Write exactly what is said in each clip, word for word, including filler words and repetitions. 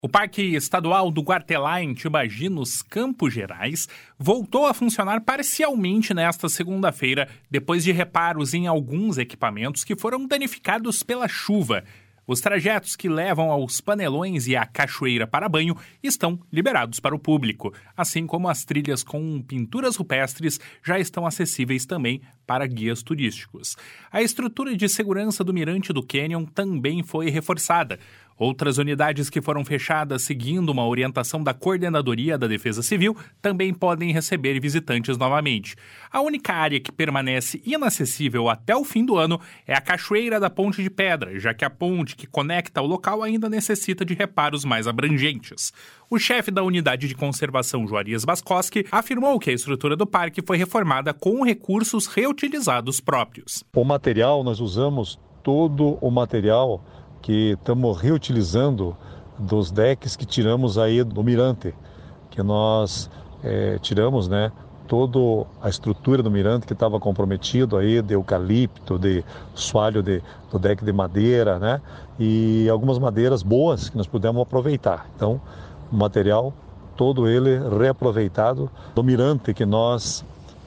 O Parque Estadual do Guartelá, em Tibagi, nos Campos Gerais, voltou a funcionar parcialmente nesta segunda-feira, depois de reparos em alguns equipamentos que foram danificados pela chuva. Os trajetos que levam aos panelões e à cachoeira para banho estão liberados para o público, assim como as trilhas com pinturas rupestres já estão acessíveis também para guias turísticos. A estrutura de segurança do Mirante do Canyon também foi reforçada. Outras unidades que foram fechadas seguindo uma orientação da Coordenadoria da Defesa Civil também podem receber visitantes novamente. A única área que permanece inacessível até o fim do ano é a Cachoeira da Ponte de Pedra, já que a ponte que conecta o local ainda necessita de reparos mais abrangentes. O chefe da Unidade de Conservação, Juarez Baskoski, afirmou que a estrutura do parque foi reformada com recursos reutilizados próprios. O material, nós usamos todo o material que estamos reutilizando dos decks que tiramos aí do Mirante, que nós é, tiramos, né, toda a estrutura do Mirante que estava comprometido aí, de eucalipto, de soalho de, do deck de madeira, né, e algumas madeiras boas que nós pudemos aproveitar. Então, o material, todo ele reaproveitado do Mirante que nós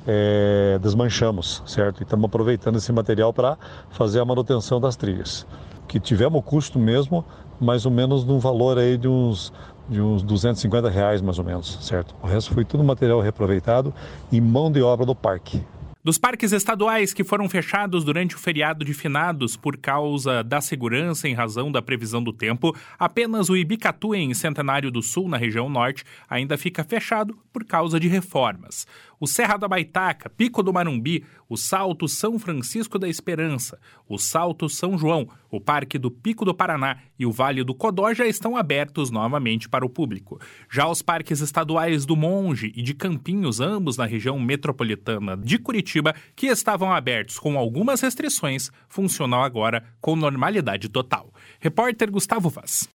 é, desmanchamos, certo? E estamos aproveitando esse material para fazer a manutenção das trilhas. Que tivemos o custo mesmo, mais ou menos num valor aí de uns, de uns duzentos e cinquenta reais, mais ou menos, certo? O resto foi tudo material reaproveitado e mão de obra do parque. Dos parques estaduais que foram fechados durante o feriado de finados por causa da segurança em razão da previsão do tempo, apenas o Ibicatu, em Centenário do Sul, na região norte, ainda fica fechado por causa de reformas. O Serra da Baitaca, Pico do Marumbi, o Salto São Francisco da Esperança, o Salto São João, o Parque do Pico do Paraná e o Vale do Codó já estão abertos novamente para o público. Já os parques estaduais do Monge e de Campinhos, ambos na região metropolitana de Curitiba, que estavam abertos com algumas restrições, funcionam agora com normalidade total. Repórter Gustavo Vaz.